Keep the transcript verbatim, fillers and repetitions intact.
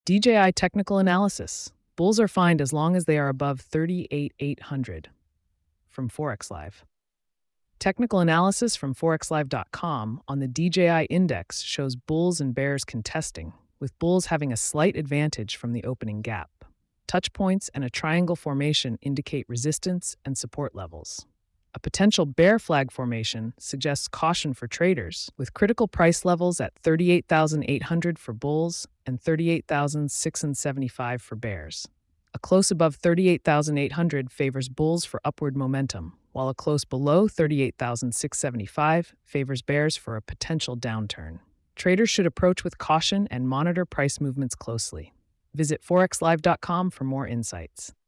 D J I technical analysis. Bulls are fine as long as they are above thirty-eight thousand eight hundred from Forex Live. Technical analysis from forex live dot com on the D J I index shows bulls and bears contesting, with bulls having a slight advantage from the opening gap. Touch points and a triangle formation indicate resistance and support levels. A potential bear flag formation suggests caution for traders, with critical price levels at thirty-eight thousand eight hundred for bulls and thirty-eight thousand six hundred seventy-five for bears. A close above thirty-eight thousand eight hundred favors bulls for upward momentum, while a close below thirty-eight thousand six hundred seventy-five favors bears for a potential downturn. Traders should approach with caution and monitor price movements closely. Visit forex live dot com for more insights.